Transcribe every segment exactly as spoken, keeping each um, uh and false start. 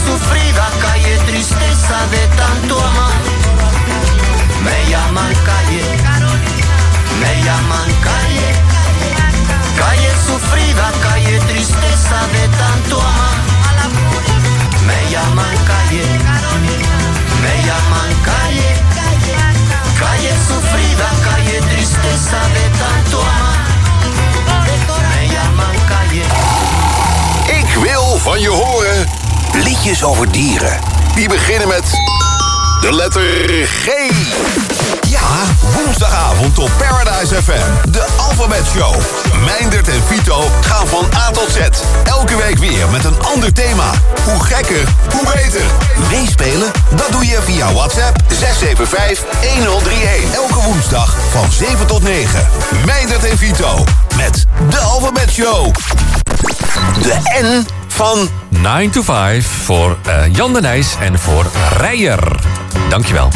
sufrida, calle tristeza de tanto amar. Me llaman calle, me llaman calle. Calle sufrida, calle tristeza de tanto amar. Me llaman calle, me llaman calle. Calle sufrida, calle tristeza de tanto amar. Me llaman calle. Ik wil van je horen liedjes over dieren. Die beginnen met de letter G. Ja, woensdagavond op Paradise F M. De Alphabet Show. Meindert en Vito gaan van A tot Z. Elke week weer met een ander thema. Hoe gekker, hoe beter. Meespelen? Dat doe je via WhatsApp zes zeven vijf een nul drie een. Elke woensdag van zeven tot negen. Meindert en Vito met de Alphabet Show. De N van nine to five voor uh, Jan de Nijs en voor Rijer. Dankjewel.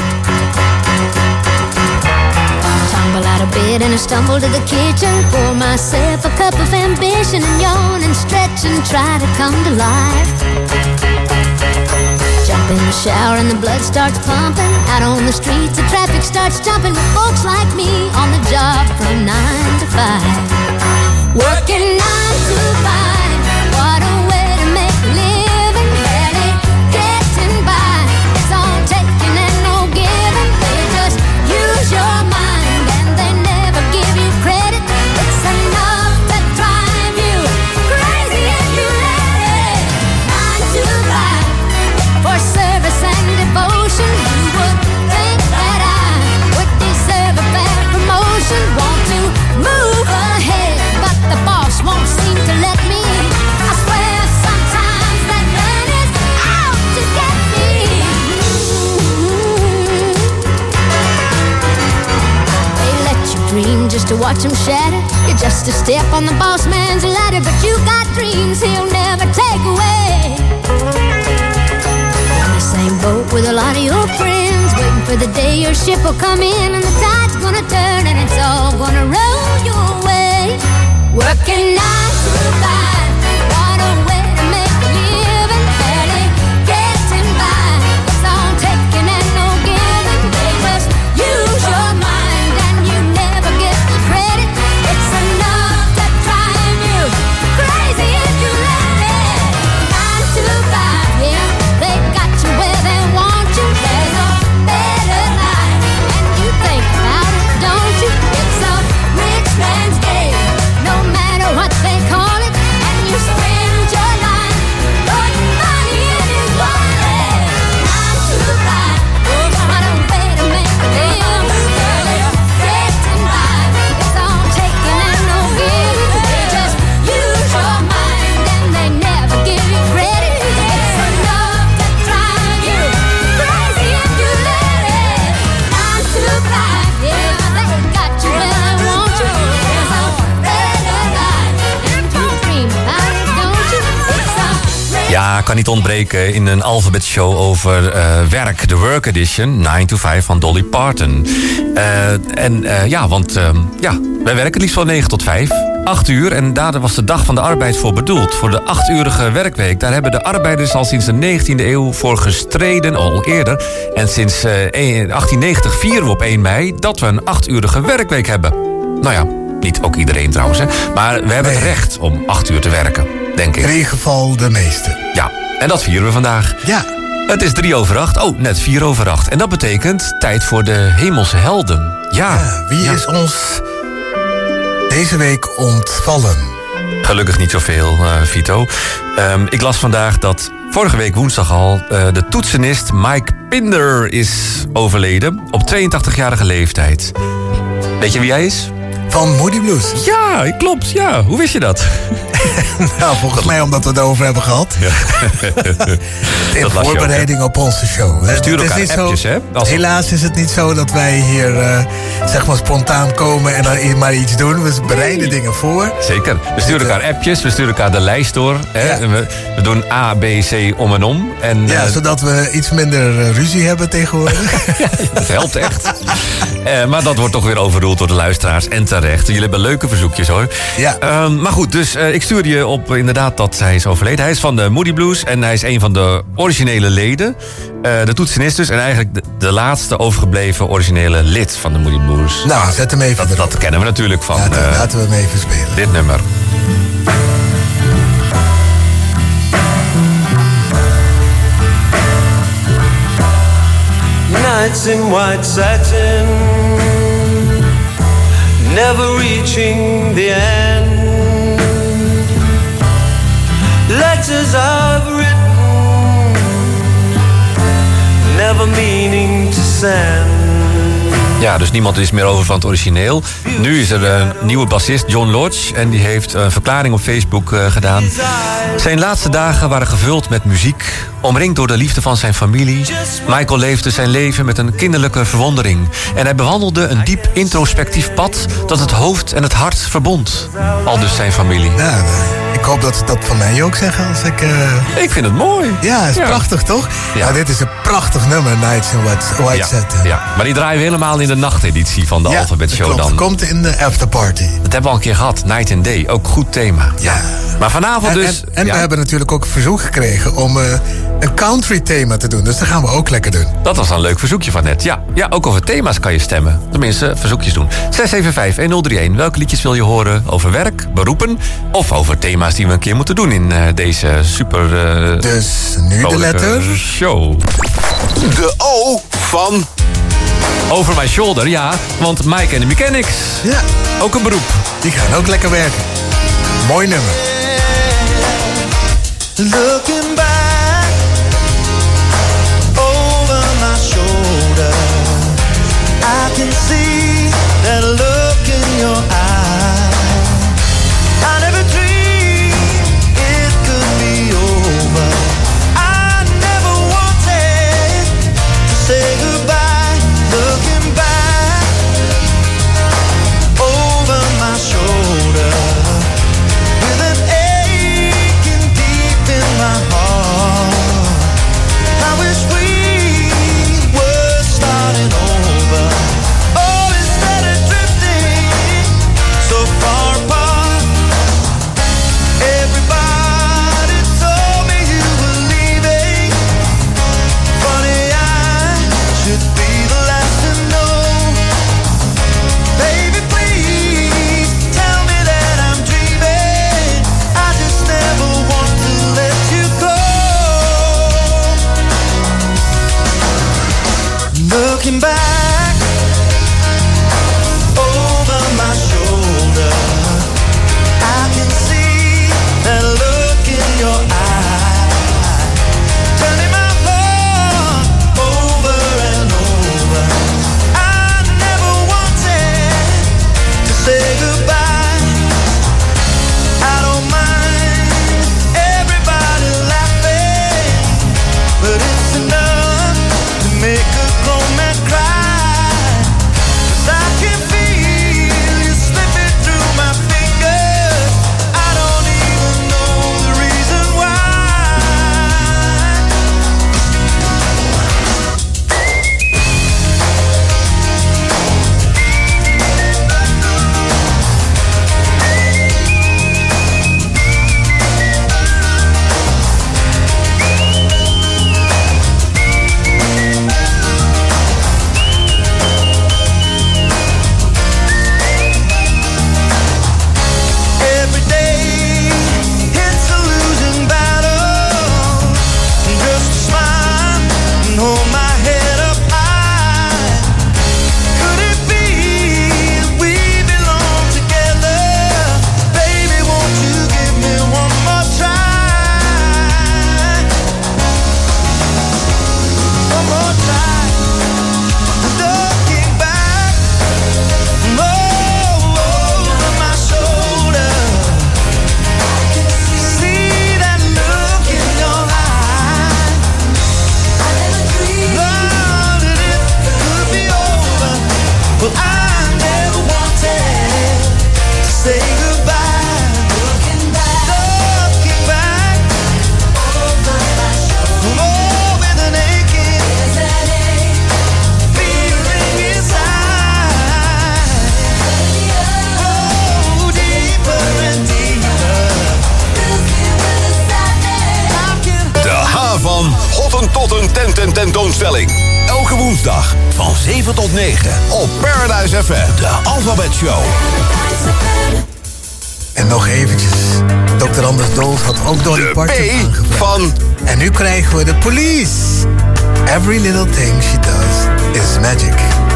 Tumble out of bed and I stumble to the kitchen. Pour myself a cup of ambition and yawn and stretch and try to come to life. Jump in the shower and the blood starts pumping. Out on the streets the traffic starts jumping with folks like me on the job from nine to five. Working nine to five. What a way to make a living. Barely getting by. It's all taking and no giving. They just use your mind and they never give you credit. It's enough to drive you crazy if you let it. Nine to five for service and devotion. You would think that I would deserve a bad promotion. Want to move ahead, but the boss won't seem to let me. I swear sometimes that man is out to get me. They let you dream just to watch him shatter. You're just a step on the boss man's ladder, but you got dreams he'll never take away. In the same boat with a lot of your friends, waiting for the day your ship will come in and the tide's gonna turn and it's all gonna roll your way. Working nine to five, what a way to make a living. Barely getting by, it's all taking and no giving. They just use your mind and you never get the credit. It's enough to drive you crazy if you let it. Nine to five, yeah, they got you where they want you. There's a better life, and you think about it, don't you? It's a rich man's game, no matter what they call it. And you spend your life putting money in his wallet. Nine to five, oh, what a way to make a living. Barely getting by, it's all taking and no giving. They just use your mind and they never give you credit. It's enough to drive you crazy if you let it. Nine to five, yeah, they got you where they want you. There's a better life, and you dream about it, don't you? It's a Ja, kan niet ontbreken in een Alphabet Show over uh, werk. De Work Edition, nine to five van Dolly Parton. Uh, en uh, ja, want uh, ja, wij werken liefst van negen tot vijf. acht uur en daar was de dag van de arbeid voor bedoeld. Voor de achtuurige werkweek. Daar hebben de arbeiders al sinds de negentiende eeuw voor gestreden, al eerder. En sinds uh, achttien negentig vieren we op één mei dat we een achtuurige werkweek hebben. Nou ja, niet ook iedereen trouwens, hè. Maar we hebben het Nee. recht om acht uur te werken, denk ik. In ieder geval de meeste. Ja, en dat vieren we vandaag. Ja. Het is drie over acht. Oh, net vier over acht. En dat betekent tijd voor de hemelse helden. Ja. Ja, wie ja. is ons deze week ontvallen? Gelukkig niet zoveel, uh, Vito. Um, ik las vandaag dat vorige week woensdag al uh, de toetsenist Mike Pinder is overleden. Op tweeëntachtigjarige leeftijd. Weet je wie hij is? Van Moody Blues. Ja, klopt. Ja, hoe wist je dat? Nou, volgens mij omdat we het over hebben gehad. Ja. In Dat las je voorbereiding op onze show. We sturen elkaar niet appjes, zo, hè? Als- Helaas is het niet zo dat wij hier uh, zeg maar spontaan komen en dan maar iets doen. We bereiden dingen voor. Zeker. We sturen elkaar appjes, we sturen elkaar de lijst door. Hè? Ja. En We, we doen A, B, C om en om. En, Ja, uh, zodat we iets minder uh, ruzie hebben tegenwoordig. dat helpt echt. uh, maar dat wordt toch weer overroeld door de luisteraars en terecht. terecht. Jullie hebben leuke verzoekjes, hoor. Ja. Um, maar goed, dus uh, ik stuurde je op uh, inderdaad dat hij is overleden. Hij is van de Moody Blues en hij is een van de originele leden. Uh, de toetsenist dus. En eigenlijk de, de laatste overgebleven originele lid van de Moody Blues. Nou, zet hem even Dat, erop. dat kennen we natuurlijk van. Laten, uh, laten we hem even spelen. Dit nummer. Nights in white satin, never reaching the end. Letters I've written, never meaning to send. Ja, dus niemand is meer over van het origineel. Nu is er een nieuwe bassist, John Lodge. En die heeft een verklaring op Facebook uh, gedaan. Zijn laatste dagen waren gevuld met muziek. Omringd door de liefde van zijn familie. Michael leefde zijn leven met een kinderlijke verwondering. En hij bewandelde een diep introspectief pad dat het hoofd en het hart verbond. Al dus zijn familie. Ja, ik hoop dat ze dat van mij ook zeggen als ik... Uh... Ik vind het mooi. Ja, het is ja. prachtig, toch? Ja. Nou, dit is een prachtig nummer, Nights in White, white Ja, Satin. ja, maar die draaien we helemaal in de nachteditie van de Ja, Alphabet Show klopt. dan. Komt in de afterparty. Dat hebben we al een keer gehad, Night and Day. Ook goed thema. Ja. Maar vanavond En, dus... en, en ja, we hebben natuurlijk ook een verzoek gekregen om uh, een country thema te doen. Dus dat gaan we ook lekker doen. dat was een leuk verzoekje van net. Ja, ja, ook over thema's kan je stemmen. Tenminste, verzoekjes doen. zes zeven vijf een nul drie een. Welke liedjes wil je horen over werk, beroepen... of over thema's die we een keer moeten doen in uh, deze super... Uh, Dus nu de letter... show. De O van... Over my shoulder, ja. Want Mike en de Mechanics. Ja, Ook een beroep. die gaan ook lekker werken. Mooi nummer. Looking back over my shoulder, I can see that look in your eye. I never dreamed it could be over. I never wanted to say goodbye. Looking back over my shoulder with an aching deep in my heart. Hottentotten tent en tentoonstelling. Elke woensdag van zeven tot negen op Paradise F M. De Alphabet Show. En nog eventjes. dokter Anders Dols had ook Dolly De Parton P aangevraagd. van... En nu krijgen we de Police. Every little thing she does is magic.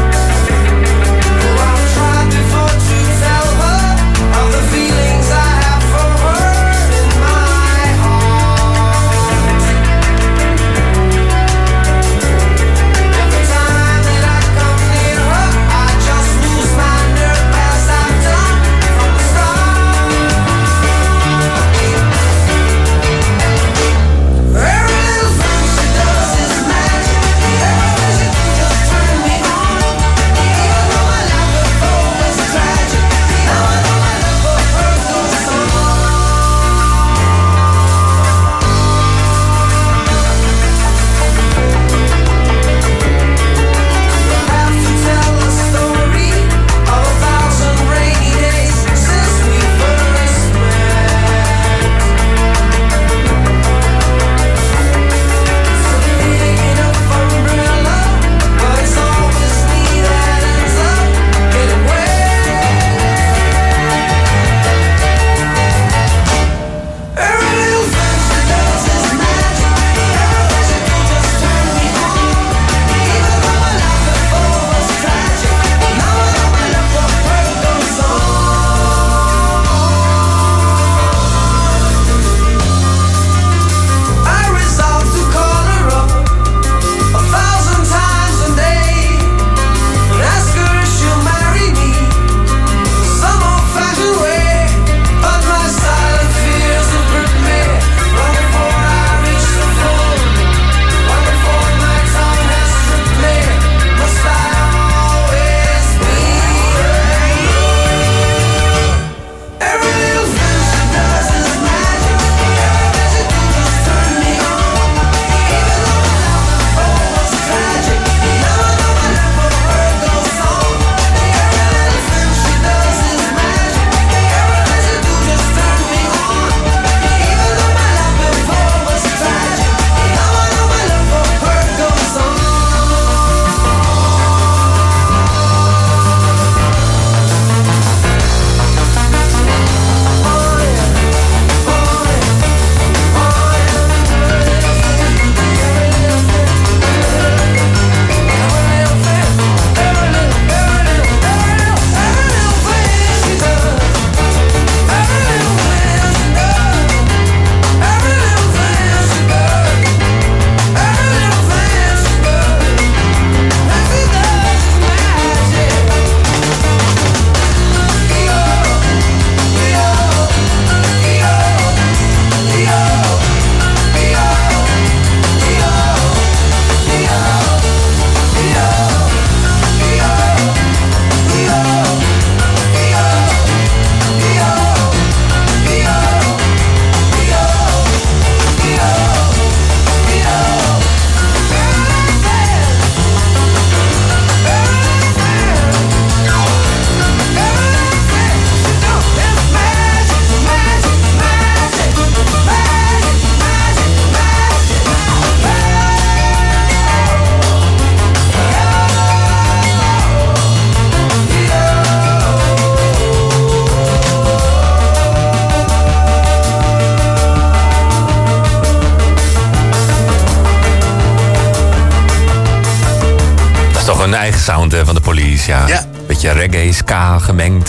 Een eigen sound hè, van de Police, ja. Ja. Beetje reggae, ska gemengd.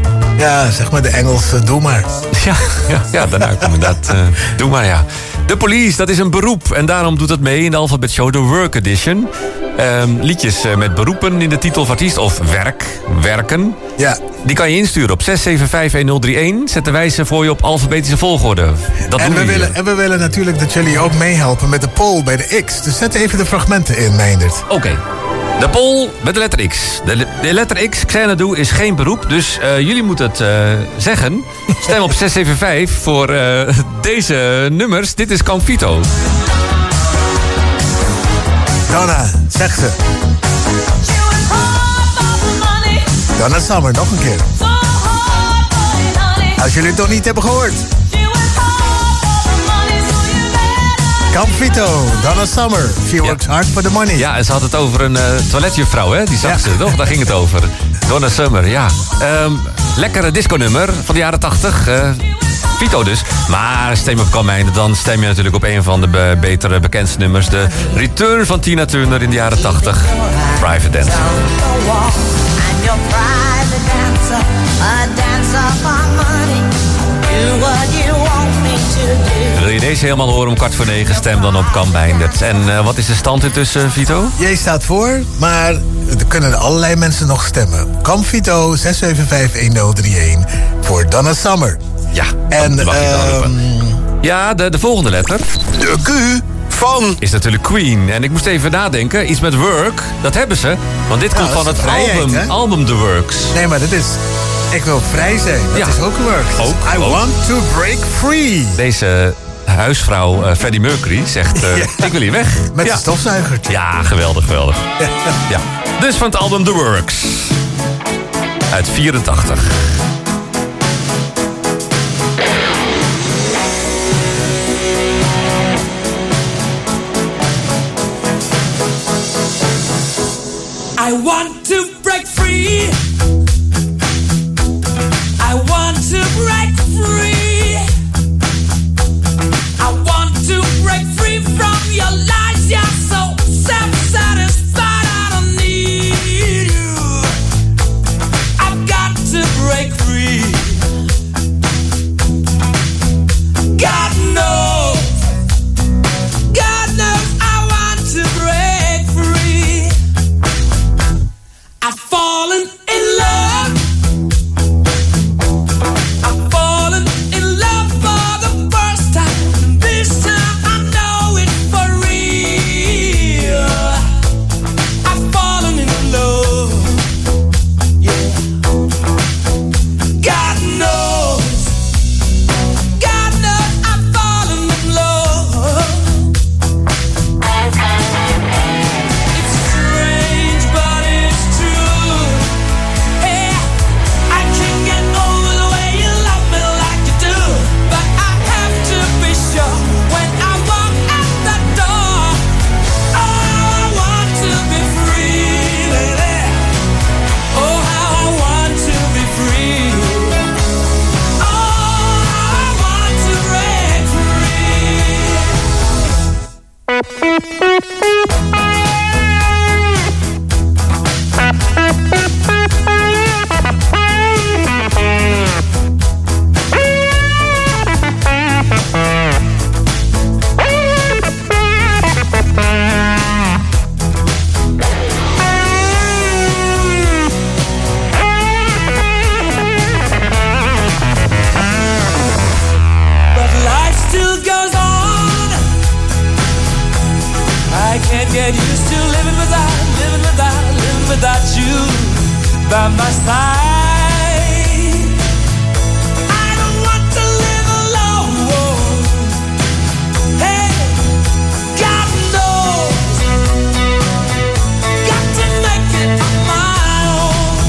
Ja, zeg maar de Engelse doe maar. Ja, ja, ja daarna komt dat. Uh, doe maar, ja. De Police, dat is een beroep. En daarom doet het mee in de Alphabet Show, de Work Edition. Um, liedjes uh, met beroepen in de titel of artiest. Of werk, werken. Ja. Die kan je insturen op zes zeven vijf een nul drie een. Zetten wij ze voor je op alfabetische volgorde. Dat en, doen we we willen, en we willen natuurlijk dat jullie ook meehelpen met de poll bij de X. Dus zet even de fragmenten in, Meindert. Oké. Okay. De poll met de letter X. De, de letter X, Xanadu, is geen beroep. Dus uh, jullie moeten het uh, zeggen. Stem op zes zeven vijf voor uh, deze nummers. Dit is Confito. Donna, zeg ze. Donna Summer, nog een keer. Als jullie het nog niet hebben gehoord. Campito, Donna Summer. She works hard for the money. Ja, en ze had het over een uh, toiletjuffrouw, hè? Die zag Ja. ze, toch? Daar ging het over. Donna Summer, ja. Um, lekkere disco-nummer van de jaren tachtig. Uh, Vito dus. Maar stem je op Kan Mijnen, dan stem je natuurlijk op een van de be- betere, bekendste nummers. De Return van Tina Turner in de jaren tachtig. Private Dancer. Wil je deze helemaal horen om kwart voor negen? Stem dan op Kan Mijndert. En uh, wat is de stand intussen, Vito? Jij staat voor, maar er kunnen allerlei mensen nog stemmen. Kam Vito, zes zeven vijf een nul drie een voor Donna Summer. Ja, En dat mag je dan roepen. ehm, Ja, de, de volgende letter De Q van... is natuurlijk Queen. En ik moest even nadenken. Iets met work, dat hebben ze. Want dit komt dat van is het vrijheid, album, hè? album The Works. nee, maar dat is... Ik wil vrij zijn. Dat Ja. is ook work. Ook, I ook. want to break free. Deze huisvrouw uh, Freddie Mercury zegt... uh, Ja. ik wil hier weg. Met ja. een stofzuigertje. Ja, geweldig, geweldig. Ja. Dus van het album The Works. Uit vierentachtig. I want to break free. I want to break free. I want to break free from your lies. You're so self-satisfied. I don't need you. I've got to break free. God knows. God knows I want to break free. I've fallen in love. I've fallen in love for the first time. This time I know it for real. I've fallen in love. Yeah. God knows. God knows I've fallen in love. It's strange, but it's true. Hey, I can't get over the way you love me like you do. But I have to be sure when I walk out the door. Oh, I want to be free, baby. Oh, how I want to be free. Oh, I want to break But life still goes on. I can't get used to living without, living without, living without you by my side. I don't want to live alone. Hey, God knows. Got to make it on my own.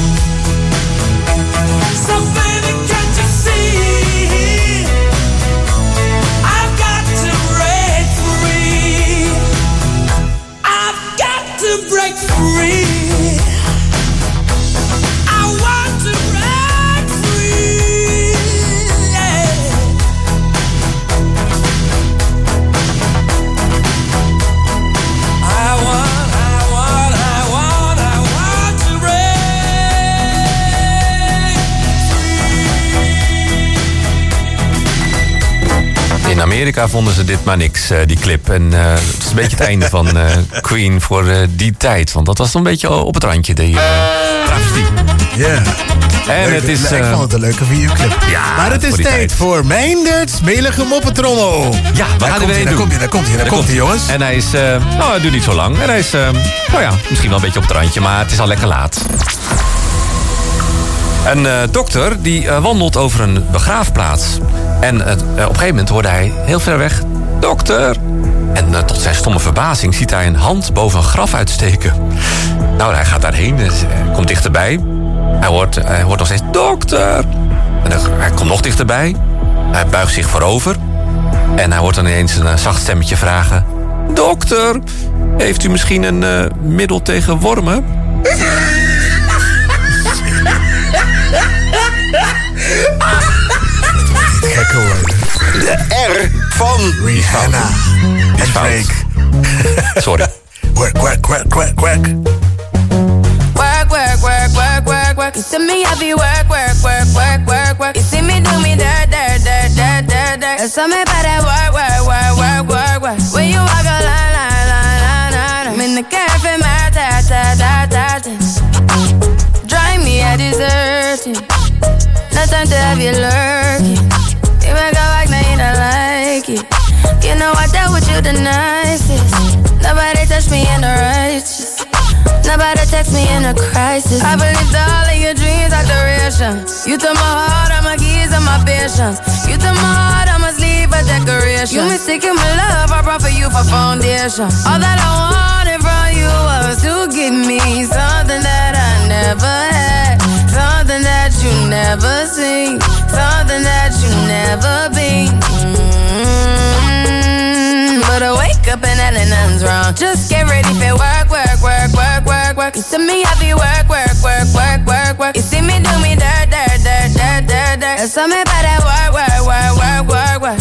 So baby, can't you see? I've got to break free. I've got to break free. I want to break free. Yeah. I want, I want, I want, I want to break free. In Amerika vonden ze dit maar niks, uh, die clip. En uh, het is een beetje het einde van uh, Queen voor uh, die tijd. Want dat was een beetje op het randje, die uh, travestie. Ja. En Leuk, het is... ik uh, vond het een leuke videoclip. Ja, maar het is voor die tijd tijd. voor Mijnderts melige moppetrommel. Ja, we daar gaan er komt weer hij, een daar doen. komt hij, daar komt hij, daar komt hij, jongens. En hij is, uh, nou, hij duurt niet zo lang. En hij is, uh, nou ja, misschien wel een beetje op het randje, maar het is al lekker laat. Een uh, dokter die uh, wandelt over een begraafplaats. En uh, op een gegeven moment hoorde hij heel ver weg... Dokter! En uh, tot zijn stomme verbazing ziet hij een hand boven een graf uitsteken. Nou, hij gaat daarheen, uh, komt dichterbij. Hij hoort, uh, hij hoort nog steeds... Dokter! En uh, hij komt nog dichterbij. Hij buigt zich voorover. En hij hoort dan ineens een uh, zacht stemmetje vragen... Dokter, heeft u misschien een uh, middel tegen wormen? Gekke worden. De R van... Rihanna. En Drake. Sorry. Work, work, work, work, work. Work, work, work, work, work, work. You see me happy work, work, work, work, work, work. You see me do me dirt, dirt, dirt, dirt, dirt, dirt. There's something about that work, work, work, work, work, work. When you walk a line, line, line, line, line. I'm in the cafe, my ta, ta, ta, ta, ta. Drive me a deserting. No time to have you lurking. You make a like, now you don't like it. You know I dealt with you the nicest. Nobody touched me in the righteous. Nobody text me in a crisis. I believed all of your dreams are duration. You took my heart, all my keys, and my patience. You took my heart, I must leave a decoration. You mistaken my love, I brought for you for foundation. All that I wanted from you was to give me something that I never had, something that you never seen, something that you never been. Mm-hmm. But I wake up and that nothing's wrong. Just get ready for work, work, work, work, work, work. You see me happy work, work, work, work, work, work. You see me do me dirt, dirt, dirt, dirt, dirt, dirt. There's something about that work, work, work, work, work, work.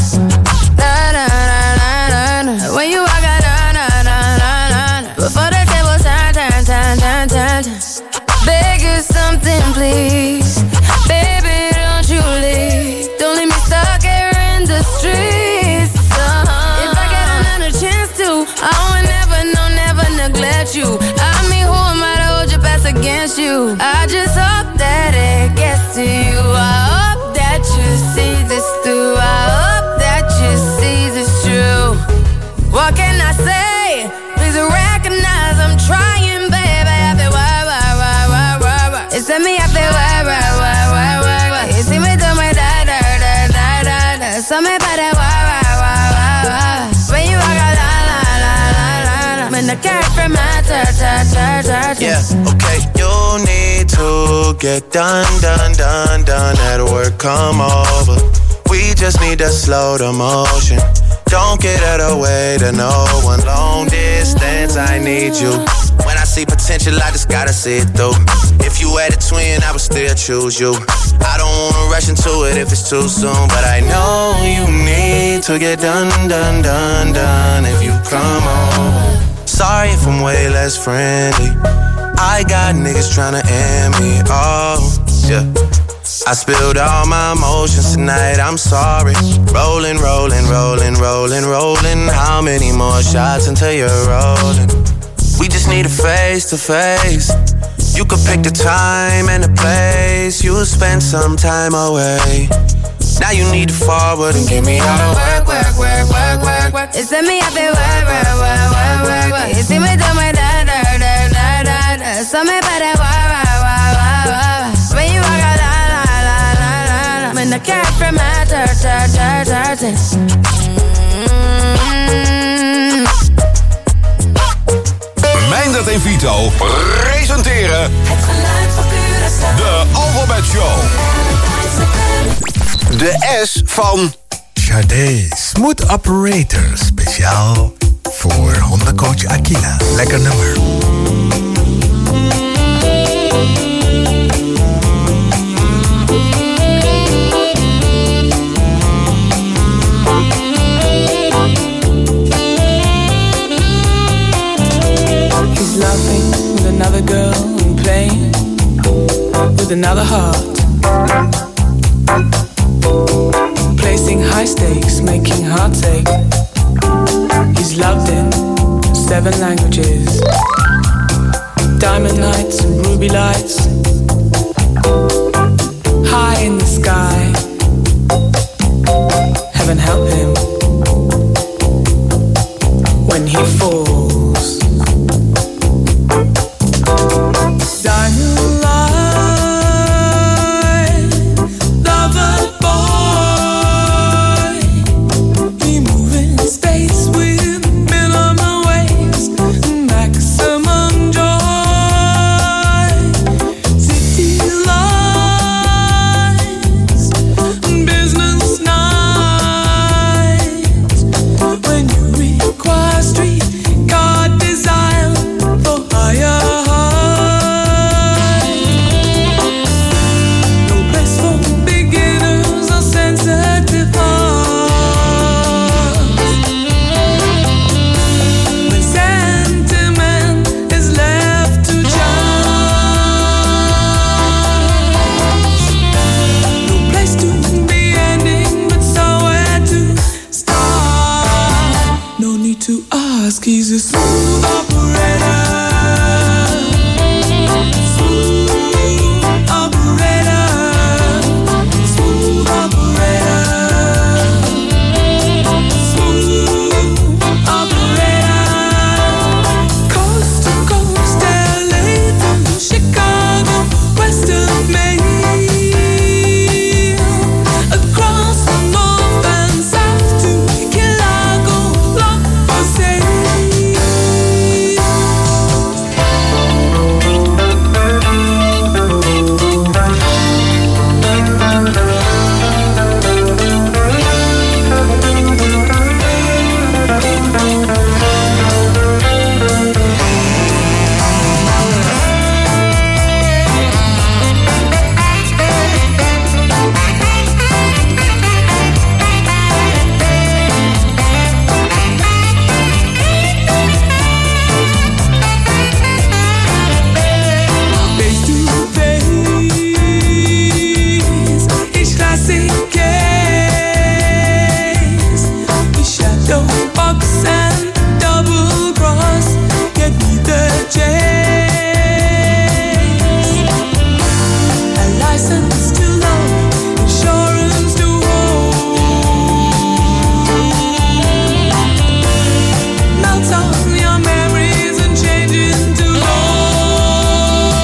Na na na na na na. When you walk out, na na na na na. Before the table turn, turn, turn, turn, turn, turn. Beg you something, please, baby, don't you leave. Don't leave me stuck here in the streets. Uh-huh. If I get another chance to, I would never, no, never neglect you. I mean, who am I to hold your best against you? I just hope that it gets to you. I hope that you see this through. I hope that you see this true. What can I say? Please recognize I'm trying, baby. I feel why, why, why, why, why, why. It's me, I feel why, why, why, why, why, why. You see me do my da, da, da, da, da, da. Something about that why, why, why, why, why. When you walk out, la, la, la, la, la, la. When the cat from my ta, ta, ta, ta, ta. Yeah, okay. You need to get done, done, done, done. At work, come over. We just need to slow the motion. Don't get out of the way to no one. Long distance, I need you. When I see potential, I just gotta see it through. If you had a twin, I would still choose you. I don't wanna rush into it if it's too soon, but I know you need to get done, done, done, done. If you come over. Sorry if I'm way less friendly. I got niggas tryna end me. Oh, yeah. I spilled all my emotions tonight, I'm sorry. Rolling, rolling, rolling, rolling, rolling. How many more shots until you're rolling? We just need a face to face. You could pick the time and the place. You'll spend some time away. Now you need to forward and give me all the work, work, work, work, work, work. It's me, I feel work, work, work, work, work, work. You see me do my da, da, da, da, da, da. Something about that work, work, work, work, work. When you walk out, la, la, la, la, la, la. When the cat from my ta, ta, ta, ta, ta. Mm-hmm. Meindert en Vito presenteren Het geluid van Curaçao. de Alphabet Show. De S van Sade, Smooth Operator, speciaal voor hondencoach Aquila. Lekker nummer. He's laughing with another girl and playing with another heart. Placing high stakes, making hearts ache. He's loved in seven languages. Diamond nights and ruby lights. High in the sky. Heaven help him when he falls. Diamond light, lover boy. We move in space with minimal waves, maximum joy. City lights, business nights. ask, he's a smooth operator. Smooth operator. Smooth operator. Smooth operator. Coast to coast, L A to Chicago, west of Maine. Across the north and south to Chicago, love for sale. Face to face, each classic case. We shadow box and double cross, get me the chase. A license to love, insurance to hold. Melt on your memories and change into gold.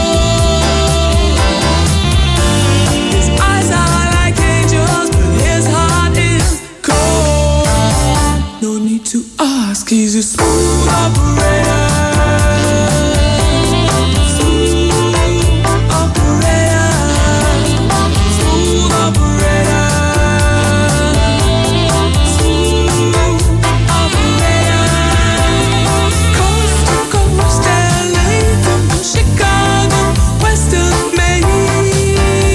His eyes are like angels, but his heart is cold. No need to ask, he's a smooth operator. Smooth operator. Smooth operator. Smooth operator. Coast to coast, L A to Chicago, west of Maine.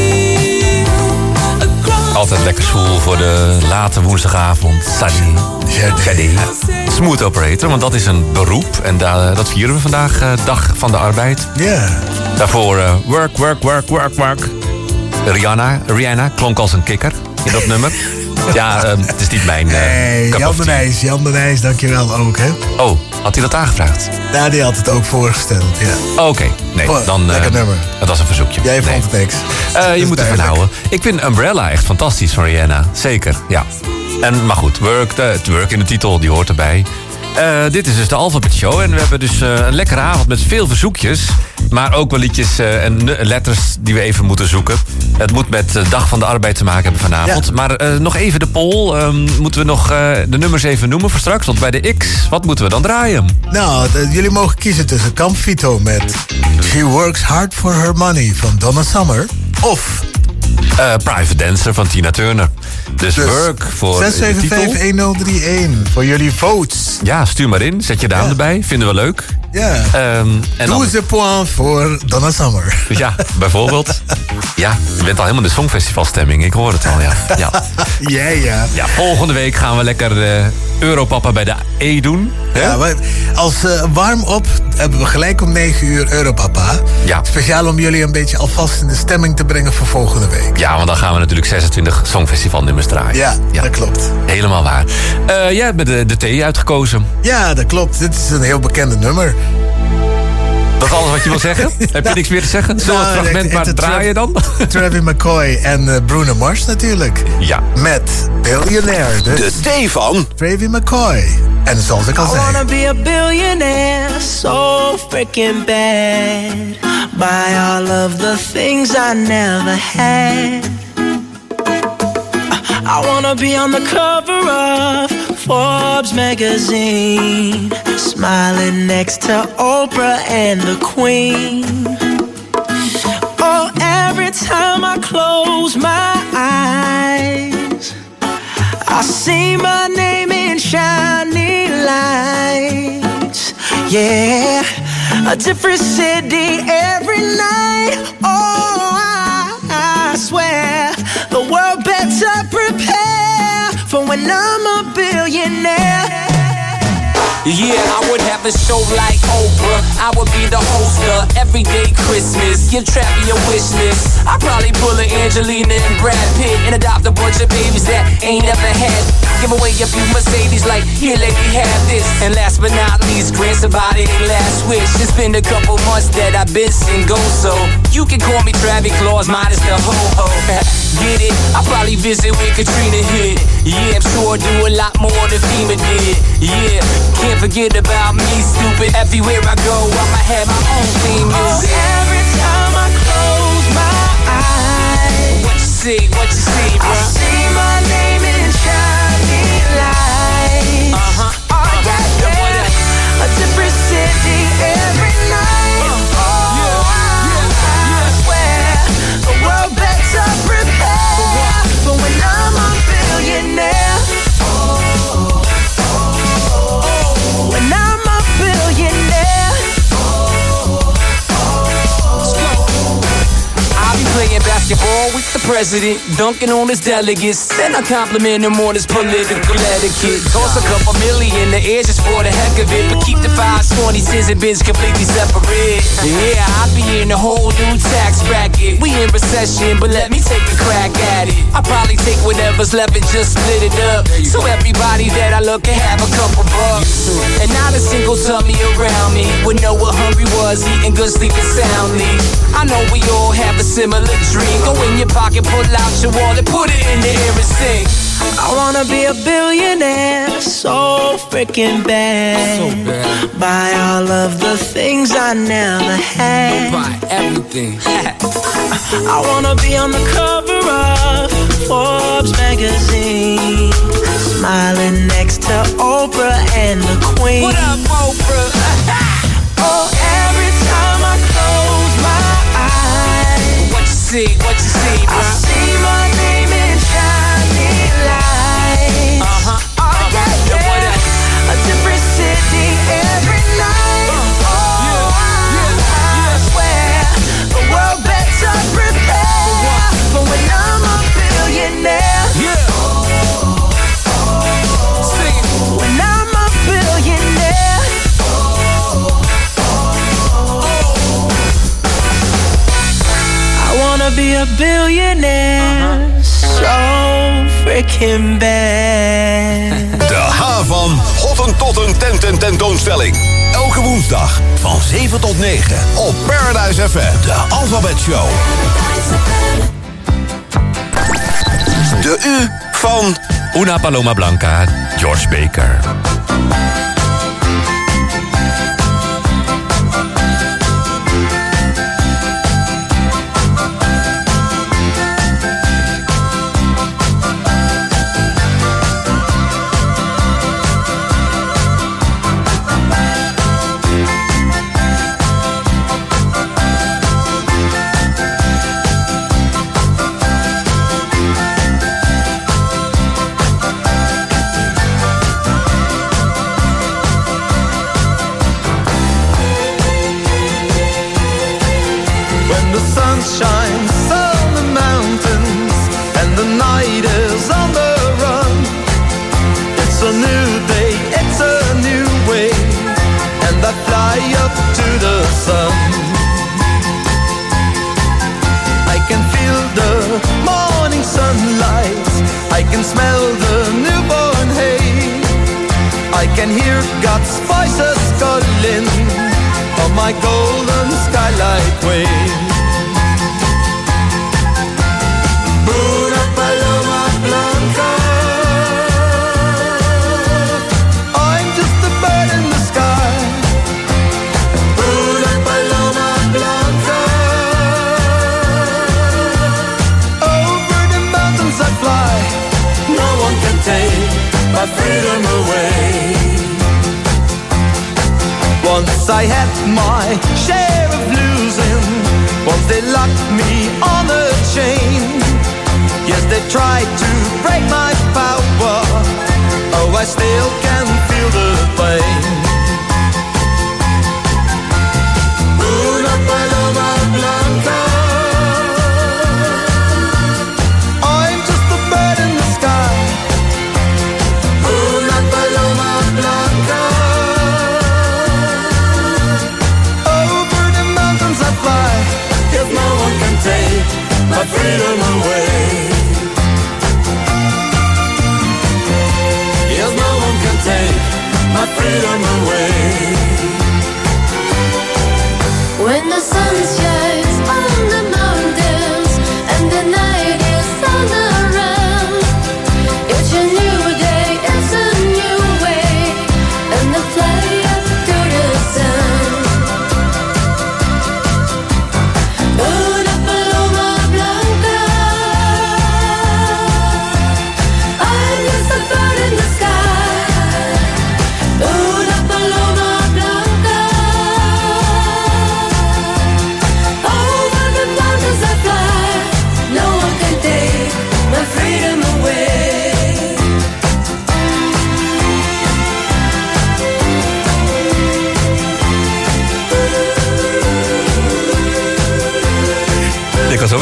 Across Altijd lekker zwoel voor de late woensdagavond. Sunny. Jardé. Smooth operator, want dat is een beroep. En da- dat vieren we vandaag, eh, dag van de arbeid. Ja. Daarvoor eh, work, work, work, work, work. Rihanna, Rihanna klonk als een kikker in dat nummer. Ja, eh, het is niet mijn eh Nee, cup Jan of de tea. Nijs, Jan de Nijs, dankjewel ook, hè? Oh, had hij dat aangevraagd? Ja, die had het ook voorgesteld, ja. Oké, nee, Oh, dan... eh, lekker nummer. Dat was een verzoekje. Jij Nee. vond het niks. Eh, Dat je is moet ervan duidelijk. houden. Ik vind Umbrella echt fantastisch van Rihanna. Zeker, ja. En, maar goed, work, de, het work in de titel, die hoort erbij. Eh, dit is dus de Alphabet Show. En we hebben dus eh, een lekkere avond met veel verzoekjes. Maar ook wel liedjes eh, en nu- letters die we even moeten zoeken. Het moet met de Dag van de Arbeid te maken hebben vanavond. Ja. Maar eh, nog even de poll. Ehm, moeten we nog eh, de nummers even noemen voor straks? Want bij de X, wat moeten we dan draaien? Nou, de- jullie mogen kiezen tussen Camp Vito met She Works Hard for Her Money van Donna Summer. Of Eh, Private Dancer van Tina Turner. Dus, dus work voor zes zeven de vijf titel. een nul drie een voor jullie votes. Ja, stuur maar in. Zet je naam Ja. erbij. Vinden we leuk. Ja. Ehm, en dan, douze points voor Donna Summer. ja, bijvoorbeeld. Ja, je bent al helemaal in de Songfestivalstemming. Ik hoor het al, ja. Ja, Ja, ja. ja volgende week gaan we lekker eh Europapa bij de E doen. Hè? Ja, maar als uh, warm-op hebben we gelijk om negen uur Europapa. Ja. Speciaal om jullie een beetje alvast in de stemming te brengen voor volgende week. Ja, want dan gaan we natuurlijk zesentwintig Songfestivalnummers draaien. Ja, dat klopt. Helemaal waar. Eh, jij hebt de, de T uitgekozen. Ja, dat klopt. Dit is een heel bekende nummer. Dat is alles wat je wil zeggen? Heb je niks meer te zeggen? Zullen we het Nou, fragment het- maar het- draaien dan? Travis McCoy en uh, Bruno Mars natuurlijk. Ja. Met Billionaire. Dus De thee van... Travis McCoy. En zoals ik al I zei. wanna be a billionaire, so freaking bad. Buy all of the things I never had. I wanna be on the cover of Forbes magazine, smiling next to Oprah and the Queen. Oh, every time I close my eyes, I see my name in shiny lights. Yeah, a different city every night. Oh, I, I swear the world better prepare for when I'm a billionaire. Yeah, I would have a show like Oprah. I would be the host of Everyday Christmas. Give Trappy a wish list. I'd probably pull a Angelina and Brad Pitt and adopt a bunch of babies that ain't never had. Give away a few Mercedes like, here lady, have this. And last but not least, grant somebody their last wish. It's been a couple months that I've been single, so you can call me Travis Claus minus the ho-ho. Get it? I'll probably visit where Katrina hit. Yeah, I'm sure I'd do a lot more than FEMA did. Yeah, can't forget about me, stupid. Everywhere I go, I'ma have my own theme music. Oh, every time I close my eyes, what you see, what you see, bro? I see my name in shining lights. Uh-huh. Oh, yeah, yeah. A different city every night. Oh, I swear the world better prepare for when I'm a billionaire. When I'm a billionaire. I'll be playing basketball with the president, dunking on his delegates. Then I compliment him on his political etiquette. Toss a couple million, the air just for the heck of it. But keep the fives, twenty-six and bins completely separate. Yeah, I'll be in a whole new tax bracket. We in recession, but let me take a crack at it. I'll probably take whatever's left and just split it up, so everybody that I look can have a couple bucks. And not a single tummy around me would know what hungry was, eating good, sleeping soundly. I know we all have a similar dream. Go in your pocket, pull out your wallet, put it in the air and sing. I wanna be a billionaire, so freaking bad. So bad. Buy all of the things I never had. Buy everything. I wanna be on the cover of Forbes magazine, smiling next to Oprah and the Queen. What up, Oprah? Oh, every time I close my eyes, what you see, what you see, bro? I see my name in shining lights. Uh-huh. Oh, yeah, yeah. What up? A different city every night. Uh, oh, yeah, yeah, I yeah. swear the world better prepare for when I'm a billionaire. Yeah. Sing it. When I'm a billionaire. I wanna be a billionaire, so freaking bad. De H van Hottentotten Tenten Tentoonstelling. Elke woensdag van zeven tot negen op Paradise F M. De Alphabet Show. De U van Una Paloma Blanca, George Baker. Shines on the mountains and the night is on the run. It's a new day, it's a new way, and I fly up to the sun. I can feel the morning sunlight, I can smell the newborn hay, I can hear God's voices calling on my golden skylight way. Una paloma blanca, I'm just a bird in the sky. Una paloma blanca, over the mountains I fly. No one can take my freedom away. Once I had my share of losing, once they locked me on a chain. Yes, they tried to break my power. Oh, I still can feel the pain. Una paloma blanca, I'm just a bird in the sky. Una paloma blanca,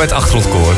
bij het achtergrondkoor.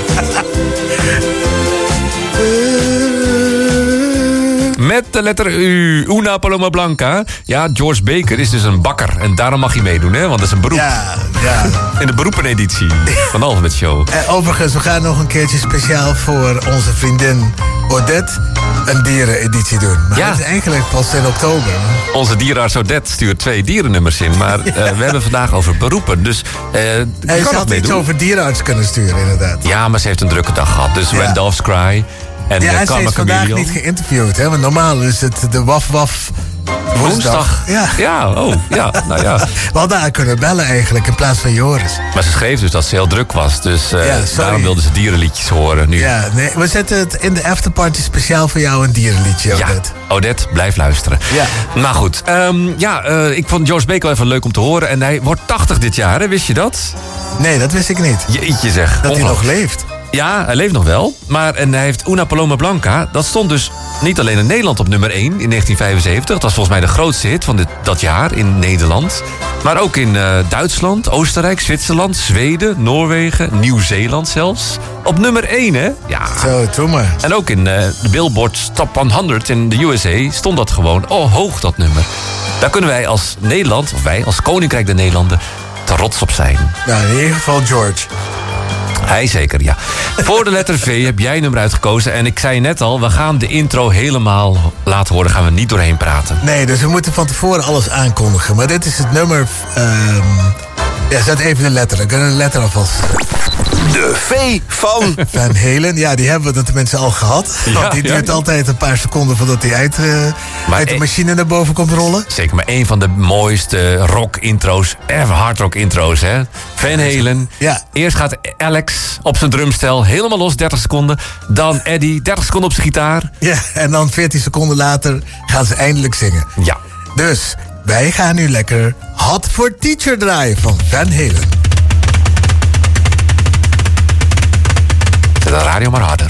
Met de letter U, Una Paloma Blanca. Ja, George Baker is dus een bakker. En daarom mag hij meedoen, hè? Want dat is een beroep. Ja, ja. In de beroepeneditie van de Alphabet Show. En overigens, we gaan nog een keertje speciaal voor onze vriendin Odette een diereneditie doen. Maar Ja. dat is eigenlijk pas in oktober. Onze dierenarts Odette stuurt twee dierennummers in. Maar uh, we hebben vandaag over beroepen. Dus uh, je Hij kan nog had iets meedoen. over dierenarts kunnen sturen, inderdaad. Ja, maar ze heeft een drukke dag gehad. Dus Ja. Randolph's Cry en Ja, uh, en ze Karma is vandaag Chameleon. niet geïnterviewd, hè? Want normaal is het de waf-waf woensdag. Woensdag. Ja. Ja, oh, ja, nou ja. We hadden haar kunnen bellen eigenlijk, in plaats van Joris. Maar ze schreef dus dat ze heel druk was. Dus uh, Ja, sorry. daarom wilde ze dierenliedjes horen nu. Ja, nee, we zetten het in de afterparty speciaal voor jou een dierenliedje, Ja, Odette. Odette, blijf luisteren. Ja. Nou goed, um, ja, uh, ik vond George Baker wel even leuk om te horen. En hij wordt tachtig dit jaar, hè? Wist je dat? Nee, dat wist ik niet. Jeetje zeg. Dat hij nog ongelooflijk. leeft. Ja, hij leeft nog wel. Maar en hij heeft Una Paloma Blanca. Dat stond dus niet alleen in Nederland op nummer één in negentien vijfenzeventig. Dat was volgens mij de grootste hit van dit, dat jaar in Nederland. Maar ook in uh, Duitsland, Oostenrijk, Zwitserland, Zweden, Noorwegen, Nieuw-Zeeland zelfs. Op nummer één, hè? Ja. Zo, doe maar. En ook in uh, de Billboard Top honderd in de U S A stond dat gewoon oh, hoog, dat nummer. Daar kunnen wij als Nederland, of wij als Koninkrijk der Nederlanden, trots op zijn. Nou, in ieder geval George. Hij zeker, ja. Voor de letter V heb jij een nummer uitgekozen. En ik zei net al, we gaan de intro helemaal laten horen. Gaan we niet doorheen praten. Nee, dus we moeten van tevoren alles aankondigen. Maar dit is het nummer... Um, ja, zet even de letter. Dan kunnen we de letter alvast... De V van... Van Halen, ja, die hebben we dan tenminste al gehad. Ja, Want die ja. duurt altijd een paar seconden voordat hij uit, uh, Maar uit de e- machine naar boven komt rollen. Zeker, maar een van de mooiste rock-intro's, ever hardrock-intro's, hè? Van Halen. Ja. Eerst gaat Alex op zijn drumstel helemaal los, dertig seconden. Dan Eddie, dertig seconden op zijn gitaar. Ja, en dan veertien seconden later gaan ze eindelijk zingen. Ja. Dus wij gaan nu lekker Hot for Teacher draaien van Van Halen. Zet de radio maar harder.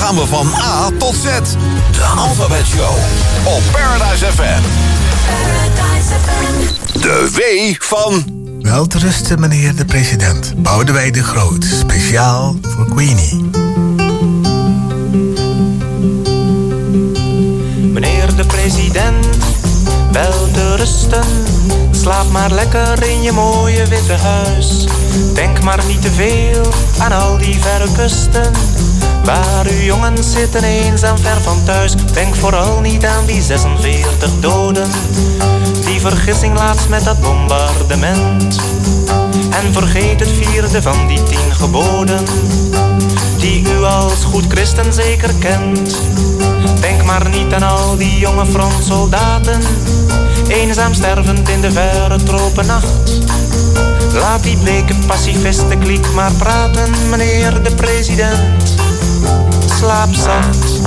gaan we van A tot Z. De Alphabet Show op Paradise F M. Paradise F M. De W van... Welterusten, meneer de president. Boudewijn de Groot, speciaal voor Queenie. Meneer de president, welterusten. Slaap maar lekker in je mooie witte huis. Denk maar niet te veel aan al die verre kusten, waar uw jongens zitten eenzaam ver van thuis. Denk vooral niet aan die zesenveertig doden, die vergissing laatst met dat bombardement. En vergeet het vierde van die tien geboden, die u als goed christen zeker kent. Denk maar niet aan al die jonge frontsoldaten, eenzaam stervend in de verre tropennacht. Laat die bleke pacifistenkliek maar praten, meneer de president. Slaap zacht.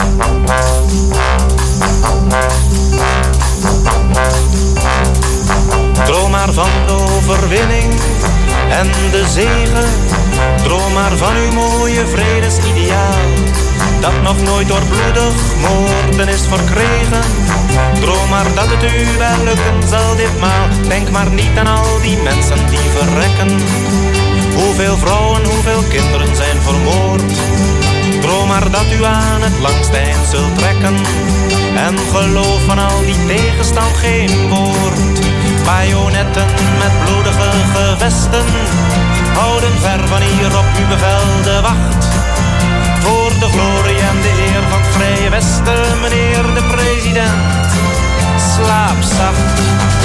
Droom maar van de overwinning en de zegen. Droom maar van uw mooie vredesideaal, dat nog nooit door bloedig moorden is verkregen. Droom maar dat het u wel lukken zal ditmaal. Denk maar niet aan al die mensen die verrekken. Hoeveel vrouwen, hoeveel kinderen zijn vermoord. Droom maar dat u aan het langste eind zult trekken. En geloof van al die tegenstand geen woord. Bajonetten met bloedige gevesten houden ver van hier op uw bevel de wacht. Voor de glorie en de eer van het Vrije Westen, meneer de president. Slaap zacht.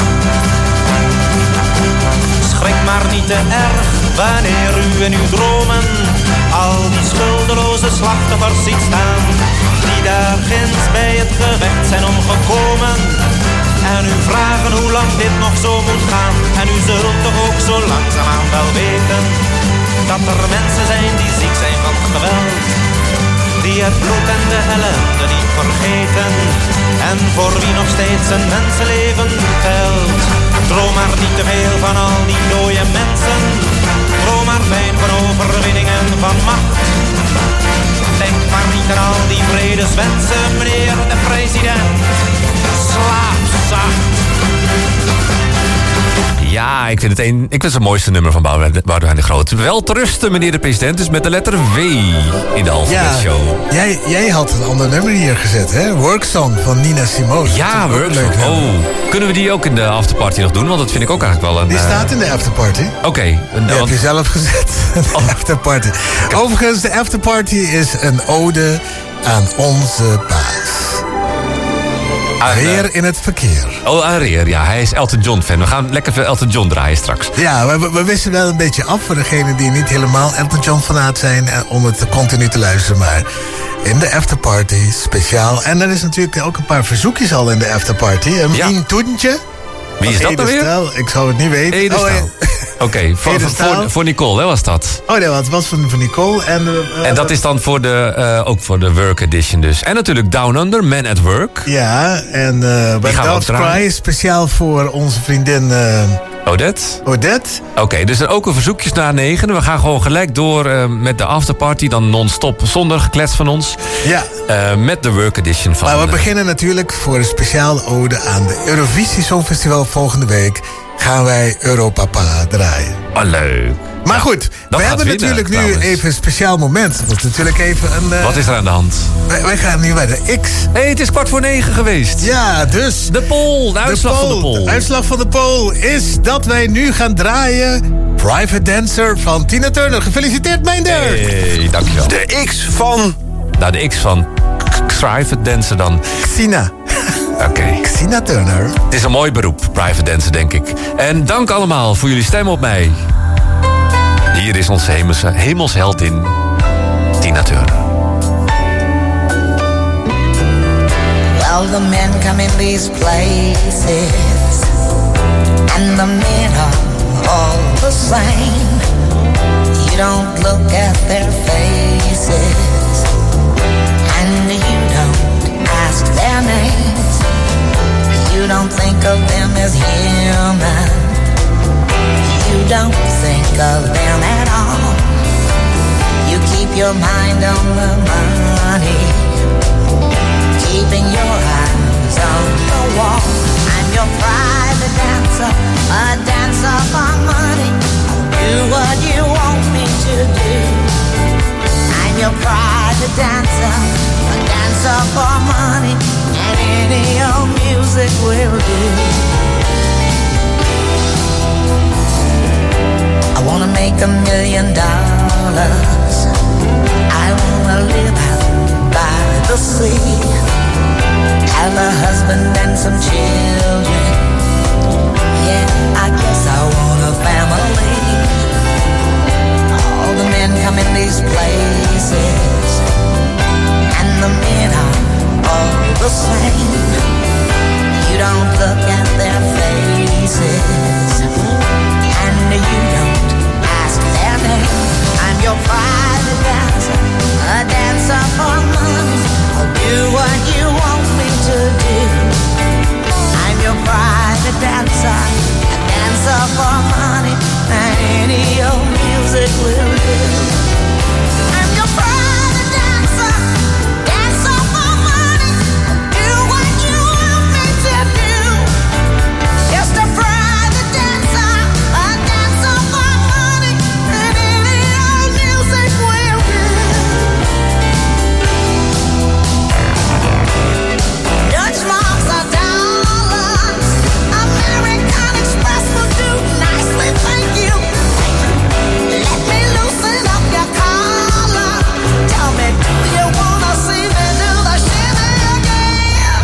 Schrik maar niet te erg wanneer u in uw dromen al die schuldeloze slachtoffers ziet staan, die daar ginds bij het gevecht zijn omgekomen. En u vragen hoe lang dit nog zo moet gaan. En u zult toch ook zo langzaamaan wel weten dat er mensen zijn die ziek zijn van geweld, die het bloed en de ellende niet vergeten, en voor wie nog steeds een mensenleven telt. Droom maar niet te veel van al die dode mensen. Droom maar fijn van overwinning en van macht. Denk maar niet aan al die vredeswensen, meneer de president. Slaap zacht. Ja, ik vind het, een, ik vind het het mooiste nummer van Boudewijn de Groot. Wel te rusten, meneer de president, dus met de letter W in de Alphabet Show. Ja, jij, jij had een ander nummer hier gezet, hè? Worksong van Nina Simone. Ja, Worksong. Oh, kunnen we die ook in de afterparty nog doen? Want dat vind ik ook eigenlijk wel een... Die staat in de afterparty. Oké. Okay, die want... heb je zelf gezet, de oh. afterparty. Overigens, de afterparty is een ode aan onze baas. Reer in het verkeer. Oh, aan Reer, ja. Hij is Elton John-fan. We gaan lekker veel Elton John draaien straks. Ja, we, we wisten wel een beetje af voor degenen die niet helemaal Elton John-fanaat zijn, om het continu te luisteren. Maar in de afterparty, speciaal. En er is natuurlijk ook een paar verzoekjes al in de afterparty. Een ja. Mien Toentje. Wie is dat dan weer? Stel, ik zou het niet weten. Edestal. Oh, ja. Oké, okay, voor, voor, voor Nicole, hè, was dat? Oh nee, het was van, van Nicole. En, uh, en dat is dan voor de, uh, ook voor de Work Edition dus. En natuurlijk Down Under, Man at Work. Ja, en uh, bij Dove's Cry speciaal voor onze vriendin... Uh, Odette? Odette. Oké, okay, dus er ook een verzoekjes na negen. We gaan gewoon gelijk door uh, met de afterparty. Dan non-stop, zonder geklets van ons. Ja. Uh, met de Work Edition van... Maar we uh, beginnen natuurlijk voor een speciale ode aan de Eurovisie Songfestival volgende week. Gaan wij Europapa draaien. Oh, leuk. Maar goed, we hebben winnen, natuurlijk nu trouwens. even een speciaal moment. We moeten natuurlijk even een... Uh, Wat is er aan de hand? Wij, wij gaan nu bij de X. Hé, hey, het is kwart voor negen geweest. Ja, dus... De poll, de uitslag de poll, van de poll. De uitslag van de poll is dat wij nu gaan draaien... Private Dancer van Tina Turner. Gefeliciteerd, Meindert. Hey, dankjewel. De X van... Nou, de X van Private Dancer dan. Xina. Oké. Okay. Xina Turner. Het is een mooi beroep, private dancer, denk ik. En dank allemaal voor jullie stem op mij. Hier is onze hemelse, hemelsheldin, Tina Turner. Well, the men come in these places, and the men are all the same. You don't look at their faces, and you don't ask their names. You don't think of them as human. You don't think of them at all. You keep keep your mind on the money, keeping your eyes on the wall. I'm your private dancer, a dancer for money. Do what you want me to do. I'm your private dancer, a dancer for money, and any old music will do. I wanna make a million dollars. I wanna live out by the sea, have a husband and some children. Yeah, I guess I want a family. All the men come in these places, and the men are all the same. You don't look at their faces, and you don't ask their name. I'm your private dancer, a dancer for money. I'll do what you want me to do. I'm your private dancer, a dancer for money, and any old music will do. I'm your private dancer, dancer for money. I'll do what you want me to do. Just a private dancer, a dancer for money, and any old music will do. Dutch marks are dollars, American Express will do nicely, thank you. Let me loosen up your collar. Tell me, do you wanna see me do the shimmy again?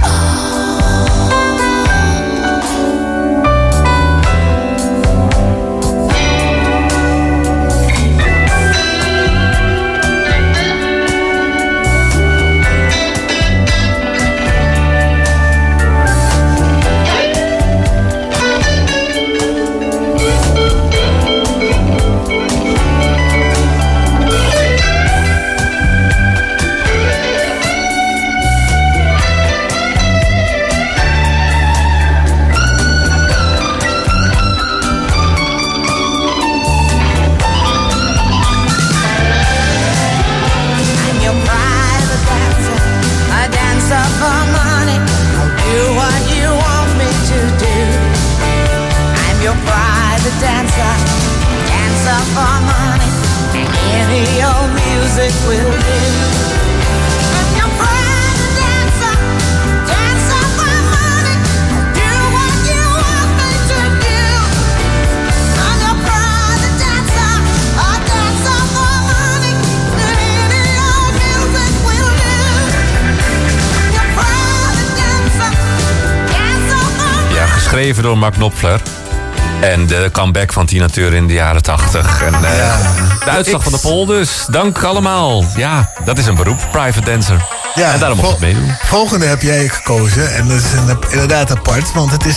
I'm your private dancer, a dancer for money. I'll do what you want me to do. I'm your private dancer, dancer for money, and any old music will do. I'm your private dancer, dancer for money. I'll do what you want me to do. I'm your private dancer, a dancer for money, and any old music will do. I'm your private dancer, dancer for money. Ja, geschreven door Mark Knopfler. En de comeback van Tina Turner in de jaren tachtig. En uh, de uitslag van de poll dus. Dank allemaal. Ja, dat is een beroep, private dancer. Ja, en daarom moet ik vol- meedoen. Volgende heb jij gekozen. En dat is een- inderdaad apart, want het is...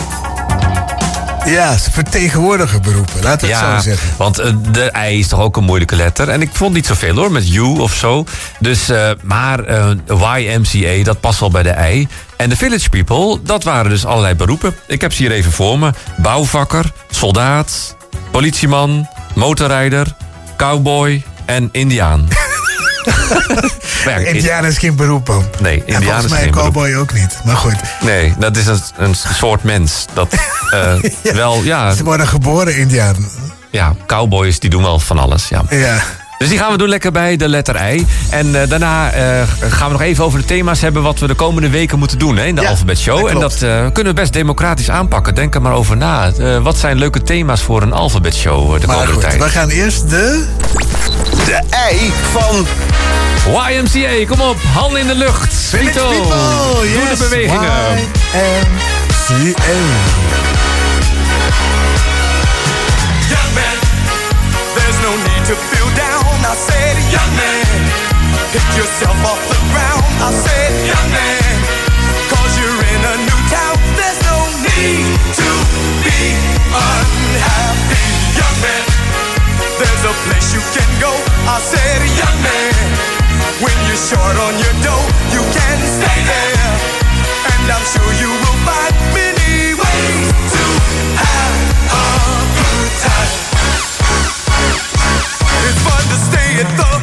Ja, ze vertegenwoordigen beroepen, laten we het Ja, zo zeggen. want uh, de I is toch ook een moeilijke letter. En ik vond niet zoveel hoor, met U of zo. Dus, uh, maar uh, Y M C A, dat past wel bij de I. En de Village People, dat waren dus allerlei beroepen. Ik heb ze hier even voor me. Bouwvakker, soldaat, politieman, motorrijder, cowboy en indiaan. Maar ja, Indiaan is geen beroep, man. Nee, En Indiaan volgens is mij geen een beroep. cowboy ook niet, maar goed. Nee, dat is een, een soort mens. Dat uh, Ja, wel, ja... Ze worden geboren Indiaan. Ja, cowboys die doen wel van alles, ja. Ja. Dus die gaan we doen lekker bij de letter I. En uh, daarna uh, gaan we nog even over de thema's hebben... wat we de komende weken moeten doen hè, in de Ja, Alfabet-show. dat En klopt. dat uh, kunnen we best democratisch aanpakken. Denk er maar over na. Uh, wat zijn leuke thema's voor een Alfabet-show uh, de Maar komende goed, tijd? we gaan eerst de... De ei van... Y M C A, kom op. Handen in de lucht. Village Vito, People, doe yes, de bewegingen. Y M C A. Young man, there's no need to feel down. I said, young man, pick yourself off the ground. I said, young man, cause you're in a new town. There's no need to be unhappy. Young man, there's a place you can go. I said, young man, when you're short on your dough, you can stay there. And I'm sure you will find many ways to have a good time. It's fun to stay at the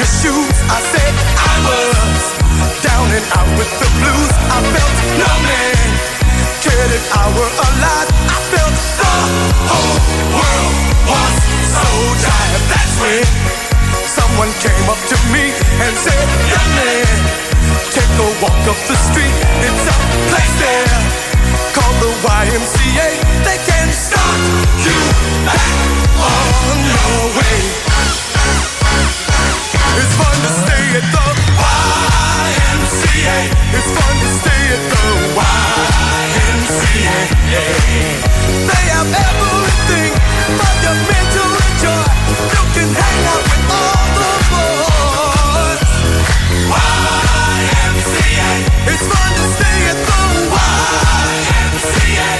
shoes. I said I was down and out with the blues. I felt no man cared if I were alive. I felt the whole world was so tired. That's when someone came up to me and said, young man, take a walk up the street. It's a place there called the Y M C A. They can start you back on your way. It's fun to stay at the Y M C A. It's fun to stay at the Y M C A. They have everything for your men to enjoy. You can hang out with all the boys. Y M C A. It's fun to stay at the Y M C A.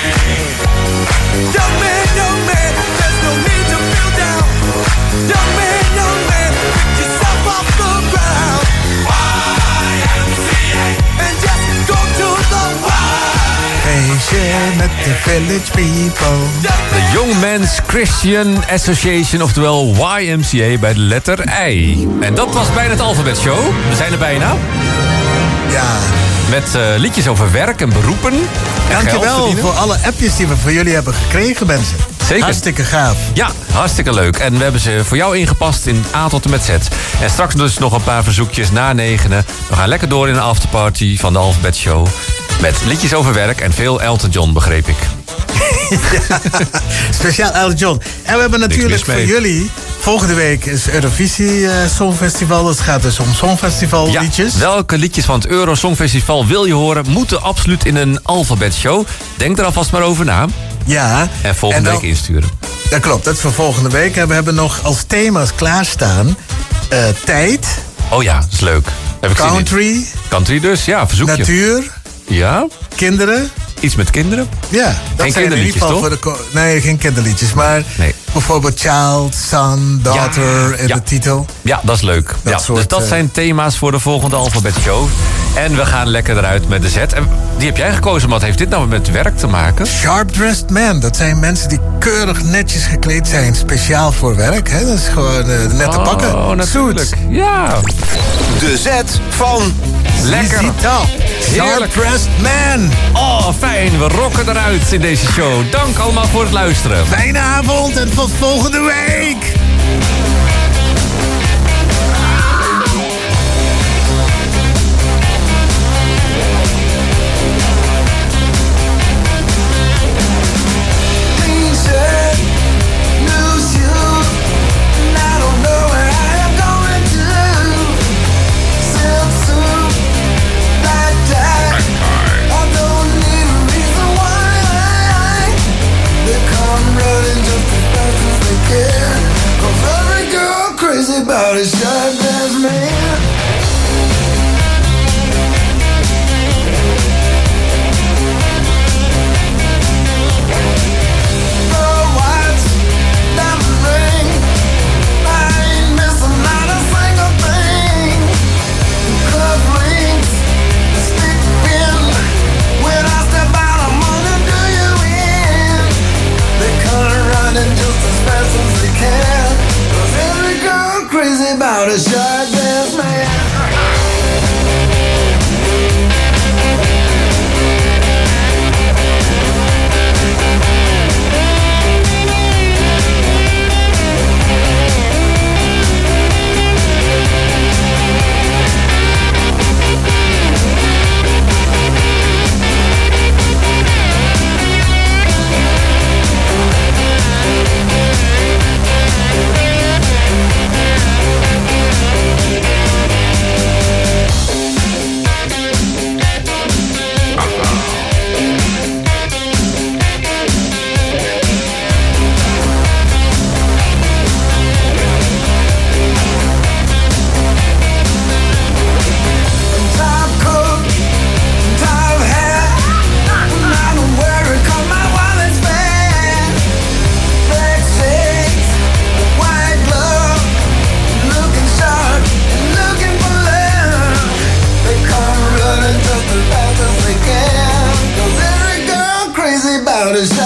Young man, young man, there's no need to feel down. Young man, young man, pick yourself off the ground. Y M C A. And just go to the Y. Feestje met de Village People. De Young Men's Christian Association, oftewel Y M C A bij de letter I. En dat was bijna het alfabetshow. We zijn er bijna. Ja. Met uh, liedjes over werk en beroepen. En Dankjewel voor alle appjes die we voor jullie hebben gekregen, mensen. Zeker. Hartstikke gaaf. Ja, hartstikke leuk. En we hebben ze voor jou ingepast in A tot en met Z. En straks dus nog een paar verzoekjes na negenen. We gaan lekker door in een afterparty van de Alphabet Show. Met liedjes over werk en veel Elton John, begreep ik. Ja, speciaal Elton John. En we hebben natuurlijk voor jullie... Volgende week is Eurovisie uh, Songfestival. Dat gaat dus om Songfestival ja, liedjes. Welke liedjes van het Euro Songfestival wil je horen? Moeten absoluut in een alfabetshow. Denk er alvast maar over na. Ja. En volgende en dan, week insturen. Dat klopt, dat is voor volgende week. En we hebben nog als thema's klaarstaan... Uh, tijd. Oh ja, dat is leuk. Heb ik Country. Country dus, ja, verzoekje. Natuur. Ja. Kinderen. Iets met kinderen? Ja, dat geen zijn in ieder geval voor de... Nee, geen kinderliedjes, maar nee. bijvoorbeeld child, son, daughter ja, in ja. de titel. Ja, dat is leuk. Dat ja, soort, dus dat uh... zijn thema's voor de volgende Alphabetshow. En we gaan lekker eruit met de Z. En die heb jij gekozen, wat heeft dit nou met werk te maken? Sharp Dressed Man, dat zijn mensen die keurig netjes gekleed zijn. Speciaal voor werk, hè? Dat is gewoon uh, nette pakken. Oh, natuurlijk. Suits. Ja. De Z van... Lekker. Sharp Dressed Man. Oh, fijn. We rocken eruit in deze show. Dank allemaal voor het luisteren. Fijne avond en tot volgende week. About a sharp-dressed man. The watch, diamond ring, I ain't missing not a single thing. Cuff links, stick pin, when I step out I'm gonna do you in. They come running just as fast as they can. Crazy about a sharp-dressed man. About his